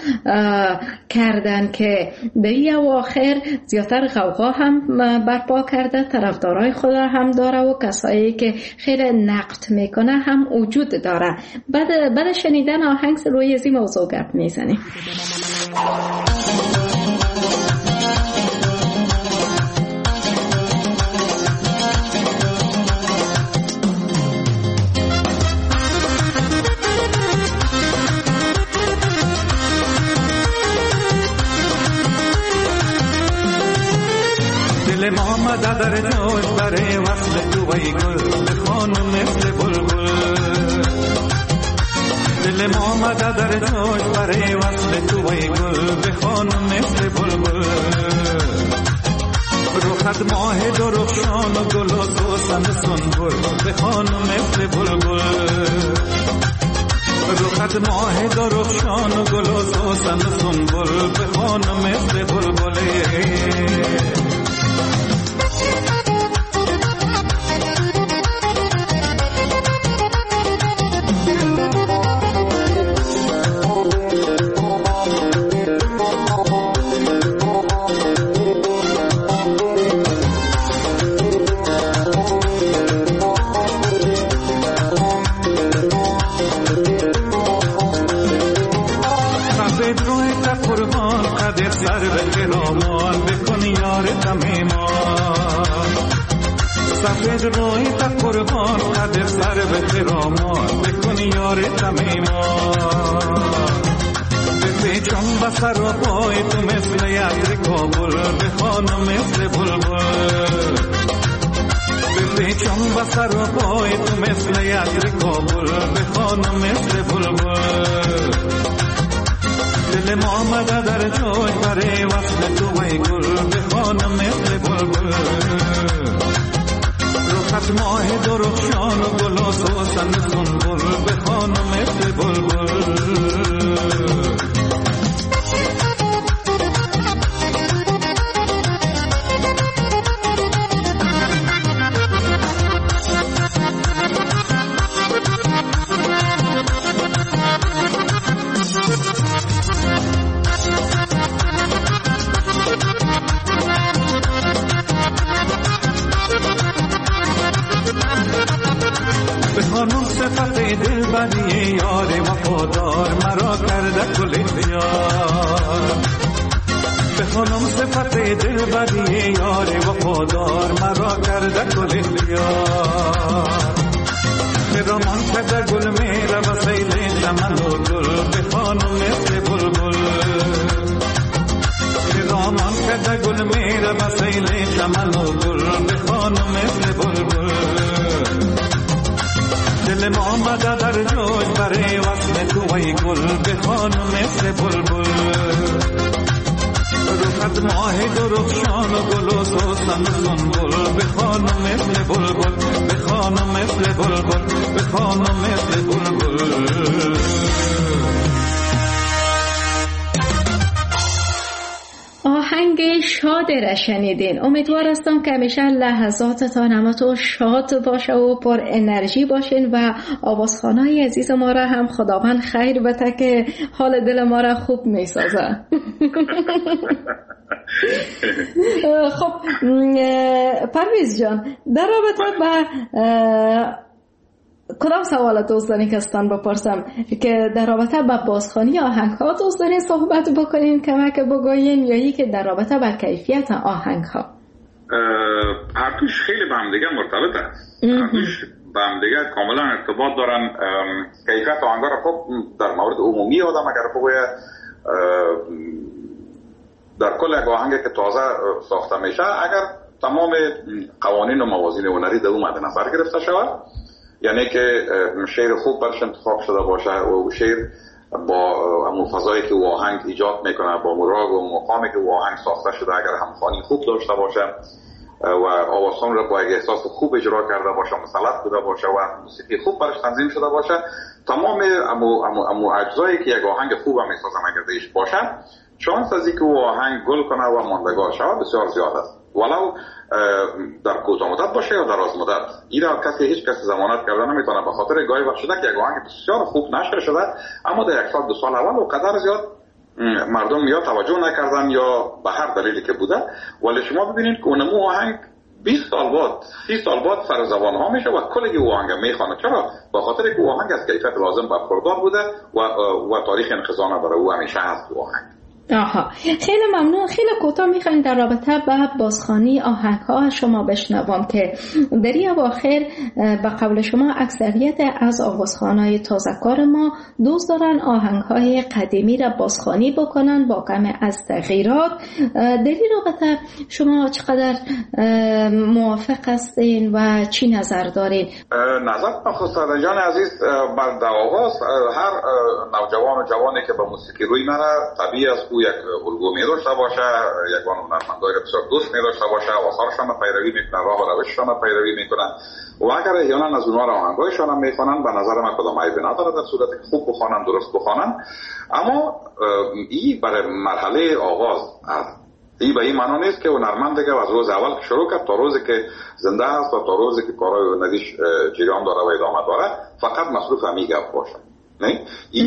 کردن که به این اواخر زیادتر غوغا هم برپا کرده، طرفدارای خود هم داره و کسایی که خیلی نقد میکنه هم وجود داره. بعد شنیدن آهنگ روی این موضوع گپ میزنیم. آمده در جوش برای وصل تو ای گل بخوان مثل بلبل دل ما آمده در جوش برای وصل تو ای گل بخوان مثل بلبل روخت ماه درخشان و گل و سوسن سنبل بخوان مثل بلبل روخت ماه درخشان و گل و سوسن سنبل بخوان مثل بلبله سفید روی تا قربان قدر سر به خرامان بکن یار تمیمان بپیچم بسر و پای تو مثل یدر کابل بخوانم مثل بلبل بپیچم بسر و پای تو مثل یدر کابل بخوانم مثل بلبل دل ما آمده در جوش برای وصل تو ای گل بخوانم مثل بلبل روخت ماه درخشان و گل و سوسن سنبل بخوان مثل بلبل خانم صفت دل بدی یار وفادار مرا کرده کل اختیار به خانم صفت دل بدی یار وفادار مرا کرده کل اختیار خرامان کرده گل میره و سیل چمن و گل به خانم مثل بلبل خرامان کرده گل میره و سیل چمن و گل به خانم مثل بلبل دل ما آمده در جوش برای وصل تو ای گل بخوان مثل بلبل روخت ماه درخشان و گل و سوسن سنبل بخوان مثل بلبل بخوان مثل بلبل بخوان مثل بلبل آهنگ شاد را شنیدین. امیدوار هستم که همیشه لحظاتتان همتون شاد باشه و پر انرژی باشین و آوازخوانای عزیز ما را هم خداوند خیر بده که حال دل ما را خوب میسازه. خب پرویز جان، در رابطه با کدام سوال دوست دارین که استان بپرسم که در رابطه با بازخوانی آهنگ ها دوست دارین صحبت بکنین کمک بگوین یا ای که در رابطه با کیفیت آهنگ ها؟ هر دوش خیلی به هم دیگه مرتبط است. هر دوش به هم دیگه کاملا ارتباط دارن. کیفیت آهنگ ها را خب در مورد عمومی آدم اگر بگوید در کل یک آهنگ که تازه ساخته میشه اگر تمام قوانین و موازین هنری در اون مد نظر گرفته شود، یعنی که شعر خوب برش انتخاب شده باشه و شعر با همون فضایی که او آهنگ ایجاد میکنه، با مراغ و مقامی که او آهنگ ساخته شده اگر همخوانی خوب داشته باشه و آوازخوان را با یک احساس خوب اجرا کرده باشه، مسلط بوده باشه و موسیقی خوب برش تنظیم شده باشه، تمام امو اجزایی که یک آهنگ خوب هم میسازن اگر دیش باشه، شانس از اینکه او آهنگ گل کنه و ماندگار شود بسیار زیاد است، ولو در کوتاه مدت باشه یا دراز مدت. این را هیچ کسی ضمانت کردن نمیتونه، به خاطر گاهی وقت شده که یک آهنگ بسیار خوب نشر شده اما در یک سال دو سال اول و قدر زیاد مردم یا توجه نکردن یا به هر دلیلی که بوده، ولی شما ببینید که اونمو آهنگ 20 سال بعد 30 سال بعد سر زبان ها میشه و کلی او آهنگ میخوانه. چرا؟ به خاطر که او آهنگ از کیفیت لازم برخوردار بوده و تاریخ انقضا نداره، او همیشه هست او آهنگ. آها، خیلی ممنون. خیلی کوتاه میخوایم در رابطه با بازخوانی آهنگ‌ها شما بشنوم که در این اواخر به قول شما اکثریت از آوازخوانای تازه‌کار ما دوست دارن آهنگ‌های قدیمی را بازخوانی بکنن با کم از تغییرات. در این رابطه شما چقدر موافق هستین و چی نظر دارین؟ نظر خسرو جان عزیز، در آغاز هر نوجوان و جوانی که به موسیقی روی میره طبیعی است یک الگو می داشته باشه، یک هنرمندای بسیار دوست می داشته باشه، آثارشان پیروی میکنه، راه و روششان پیروی میکنه و اگر احیانا از اونها آهنگایشان هم میخوانن به نظر من کدام عیبی نداره در صورتی که خوب بخوانن، درست بخوانن. اما این برای مرحله آغاز این به این معنا نیست که هنرمند دیگه از روز اول که شروع کرد تا روزی که زنده است و تا روزی که کارهای هنریش جریان داره و ادامه داره فقط مصروف همین گپ باشه. نه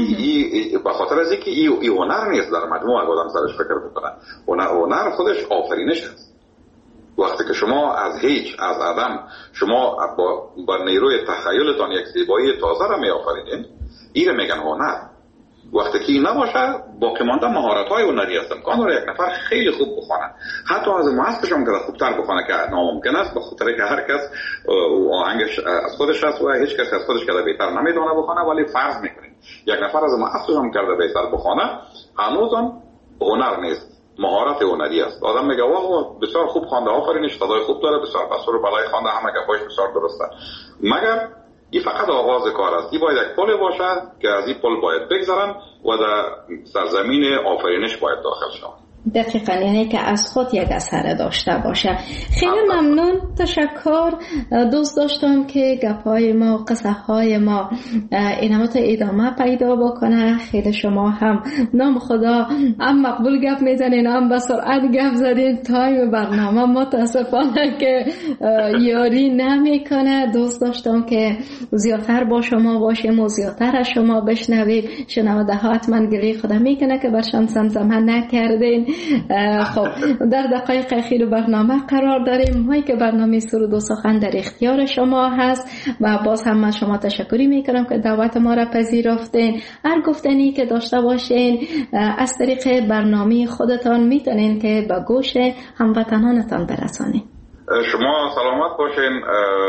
به خاطر از اینکه این هنر نیست در مجموع آدم سرش فکر بکنه. هنر خودش آفرینش است. وقتی که شما از هیچ، از عدم، شما با نیروی تخیلتان یک زیبایی تازه را می آفرینید، این را میگن هنر. وقتی که این نباشه باقی مانده مهارت‌های هنری است. امکان داره یک نفر خیلی خوب بخونه، حتی از مؤسسش هم که خوبتر بخونه که ناممکن است، به خاطر که هر کس آهنگش از خودش است و هیچ کس از خودش که بهتر نمیدونه بخونه. ولی فرض میکنیم یک نفر از مؤسسش هم کرده بهتر بخونه، هنوز هم هنر نیست، مهارت هنری است. آدم میگه واه بسیار خوب خوانده، آفرینش، صدای خوب داره، بسیار بسور و بلای خوانده، همه گپاش بسیار درسته. مگر این فقط آغاز کار است. این باید یک پل باشه که از این پل باید بگذرن و در سرزمین آفرینش باید داخل شوند. دقیقاً، یعنی که از خود یک اثر داشته باشه. خیلی ممنون، تشکر. دوست داشتم که گپ‌های ما، قصه‌های ما اینما تا ادامه پیدا بکنه. خیلی شما هم نام خدا هم مقبول گپ میزنین، هم به سرعت گپ زدین. تایم برنامه متاسفانه که یاری نمیکنه. دوست داشتم که زیادتر با شما باشیم و زیادتر از شما بشنویم. شنونده ها حتما گلی خدا میکنه که برشان زمزمه نکردین. خب در دقایق اخیر برنامه قرار داریم. ما که برنامه سرود و سخن در اختیار شما هست و باز هم من شما تشکری میکنم که دعوت ما را پذیرفتین. هر گفتنی که داشته باشین از طریق برنامه خودتان میتونین که به گوش هموطنانتان برسانین. شما سلامت باشین.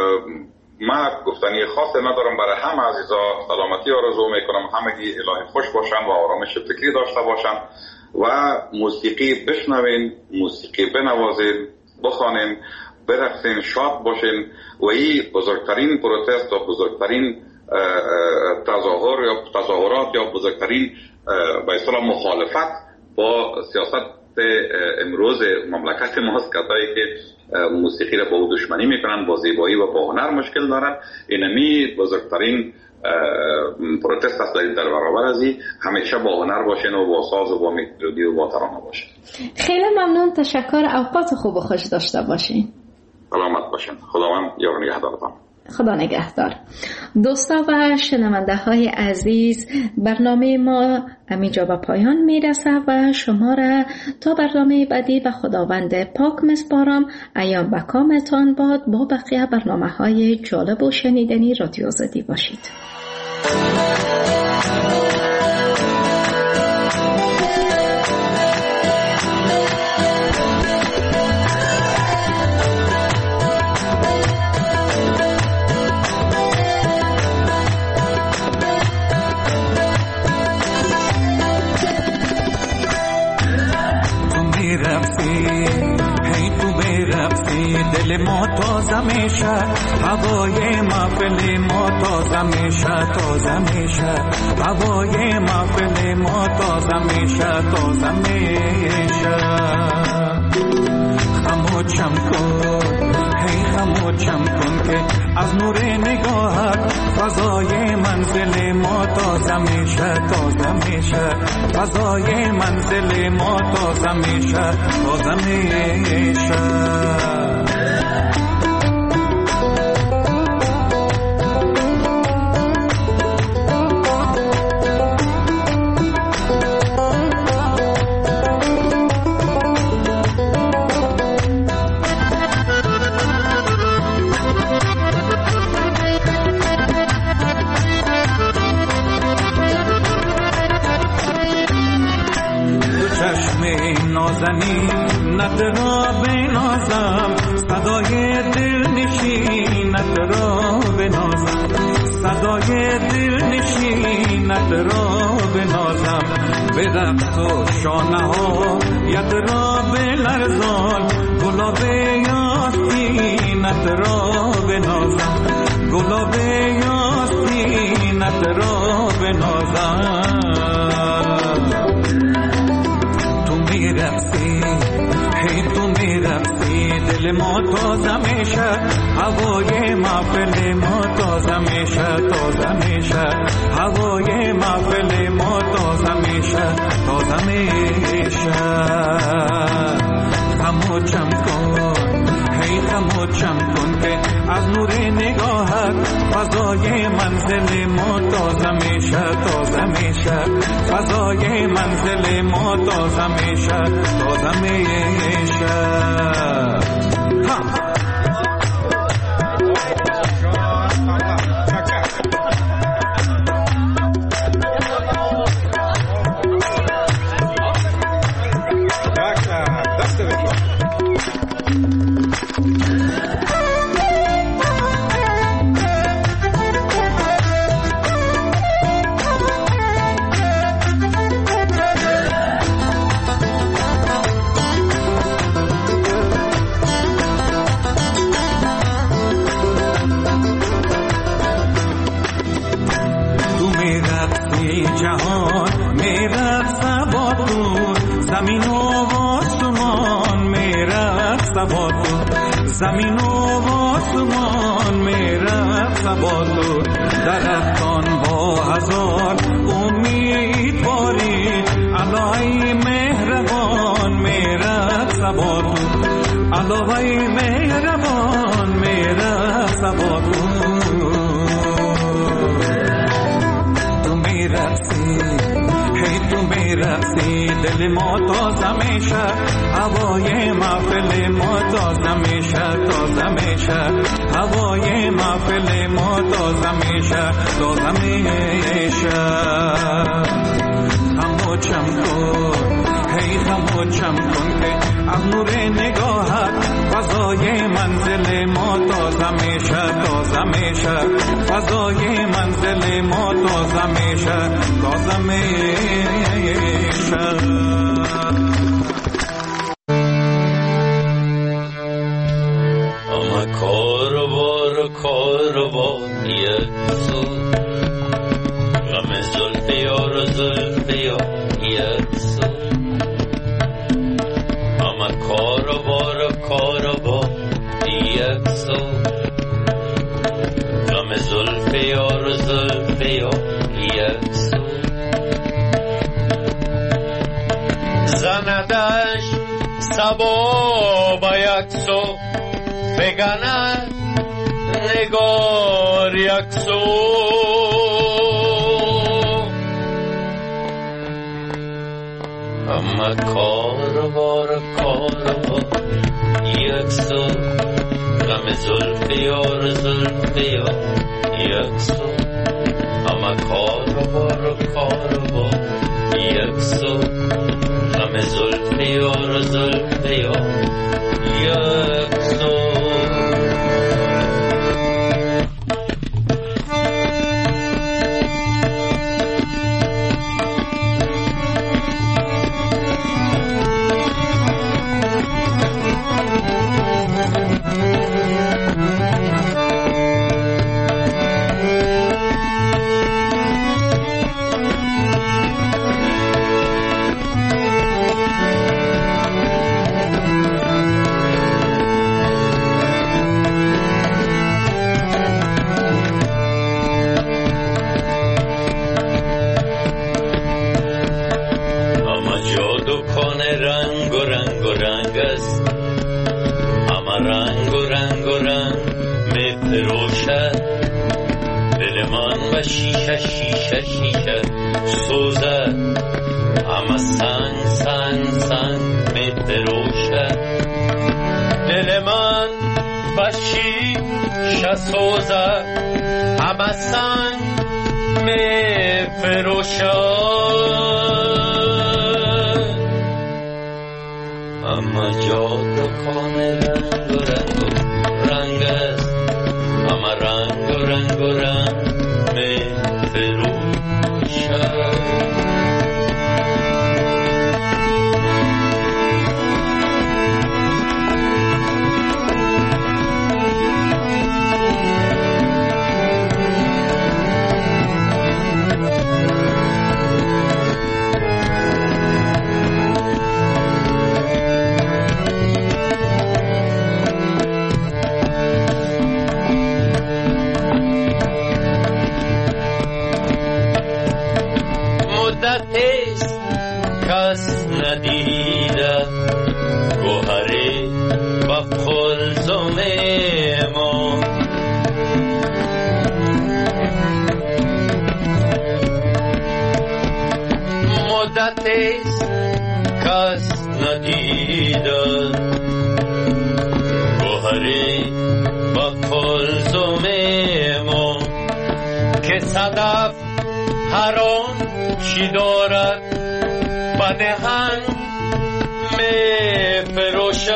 من گفتنی خاصی ندارم، برای همه عزیزا سلامتی آرزو میکنم، همگی الهی خوش باشن و آرامش فکری داشته باشن و موسیقی بشنوین، موسیقی بنوازین، بخوانین، برقصین، شاد باشین و این بزرگترین پروتست و بزرگترین تظاهر یا تظاهرات یا بزرگترین به اصطلاح مخالفت با سیاست امروز مملکت ماست. کسایی که موسیقی را با دشمنی میکنن، با زیبایی و با هنر مشکل دارن، اینمی بزرگترین پروتست است در برابر از این. همیشه با هنر باشین و با ساز و با ملودی و با ترانه باشین. خیلی ممنون، تشکر. اوقات خوب و خوش داشته باشین. سلامت باشین. خداوند یار و نگهدارتان. خدا نگهدار. دوستا و شنونده های عزیز، برنامه ما همینجا به پایان میرسه و شما را تا برنامه بعدی به خداوند پاک میسپارم. ایام به کامتان باد. با بقیه برنامه های جالب و شنیدنی رادیو آزادی باشید. دل ما تازه میشه، هوای محفل ما تازه میشه، تازه میشه، هوای محفل ما تازه میشه، تازه میشه. خموشم کن، هی خموشم کن که از نور نگاهت فضای منزل ما تازه میشه، تازه میشه، فضای منزل ما تازه میشه، تازه میشه. نازنینت را بنازم، صدای دل نشینت را بنازم، صدای دل نشینت را بنازم، به رقص و شانه هایت را بلرزان، گلاب یاسمینت را بنازم، گلاب یاسمینت را بنازم. تو میرقصی، هی تو میرقصی، دل ما تازه میشه، هوای محفل ما تازه میشه، تازه میشه، هوای محفل ما تازه میشه، تازه میشه. خموشم کن، هی خموشم کن که از نور نگاهت فضای منزل ما تازه میشه، تازه میشه، فضای منزل ما تازه میشه، تازه میشه. جهان میرقص با تو، زمین و آسمان میرقص با تو، زمین و آسمان میرقص با تو. درختان با هزار امیدواری، الهی مهربان میرقص با تو، الهی مهربان میرقص با تو. هی تو میرقصی، دل ما تازه میشه، هوای محفل ما تازه میشه، تازه میشه، هوای محفل ما تازه میشه، تازه میشه. خموشم کن، هی خموشم کن که از نور نگاهت فضای منزل ما تازه میشه، تازه میشه، فضای منزل ما تازه میشه، تازه میشه. اما کاروان یک سو، غم زلف یار و زلف یار یک سو. اما کاروان یک سو، غم زلف یار و زلف یار یک سو. زندش صبا با یک سو، بگند نگار یک سو. اما کاروان یک سو، غم زلف یار زلف یار یک سو. اما کاروان یک سو، غم زلف یار زلف یار یک سو. دکان رنگ و رنگ و رنگ است، همه رنگ و رنگ و رنگ می فروشد. کس ندیده گوهری و قلزم ما، مدت است کس ندیده گوهری و قلزم ما، که صدف هر آن چی دارد و نهنگ می فروشد.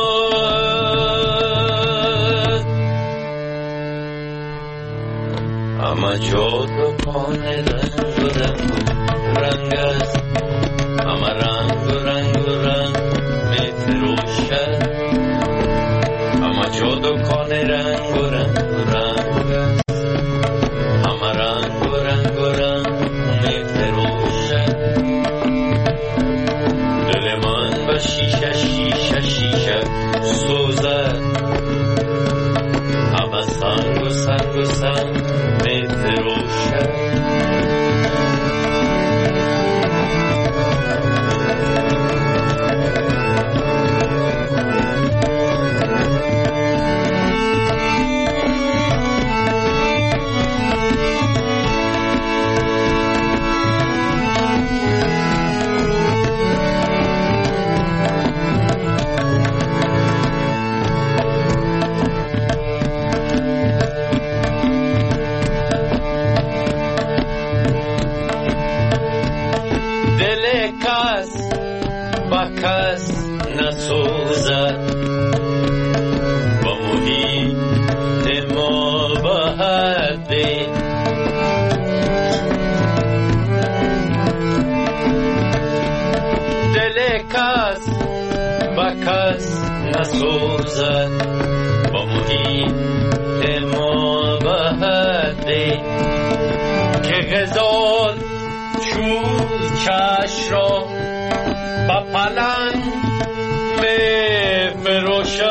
همه جا دکان رنگ و رنگ و رنگ است، همه رنگ و رنگ و رنگ می فروشد. همه جا دکان رنگ و رنگ و رنگ است، همه رنگ و رنگ و رنگ می فروشد. دل من به شیشه شیشه شیشه سوزد، همه سنگ و سنگ و سنگ می فروشد. کس نسوزد با محیط ما بهده، دل کس با کس نسوزد با محیط ما بهده، که غزال چون چشم را با پلنگ می فروشد،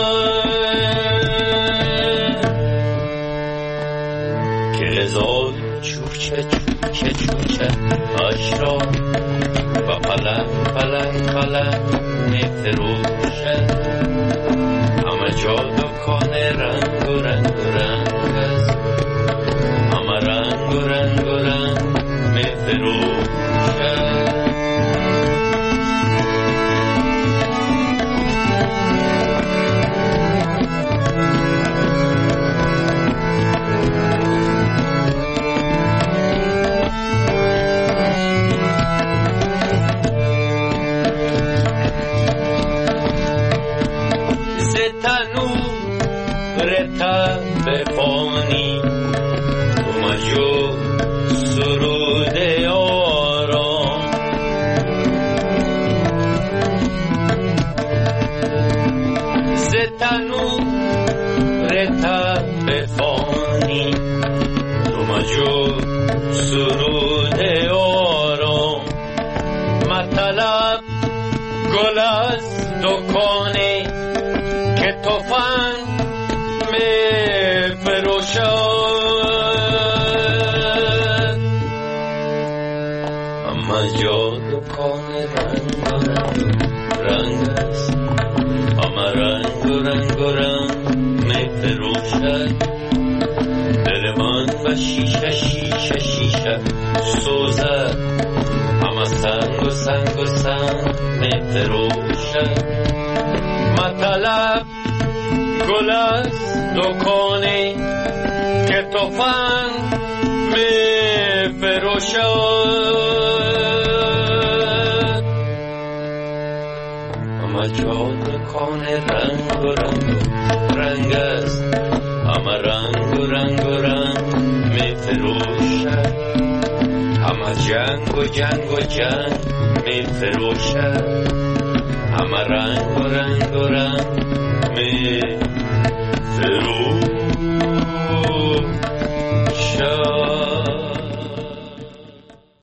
که غزال چوچه چوچه چوچه اش را با پلنگ پلنگ پلنگ می فروشد. همه جا دکان رنگ و رنگ و رنگ است، همه رنگ و رنگ و رنگ می فروشد. بفانی اومجو سرود آرام، زتنو رتا بفانی اومجو سرود آرام، مطلب گل از دکانه که تفنگ می فروشد. همه جا دکان رنگ و رنگ است، همه رنگ و رنگ و رنگ می فروشد. دل من به شیشه شیشه شیشه سوزد، همه سنگ و سنگ و سنگ می فروشد. مطلب گل از دکانی که تفنگ می فروشد. همه همه جادوکان رنگ و رنگ است، همه رنگ و رنگ می فروشد، همه جنگ و جنگ می فروشد، همه رنگ و رنگ می فروشد.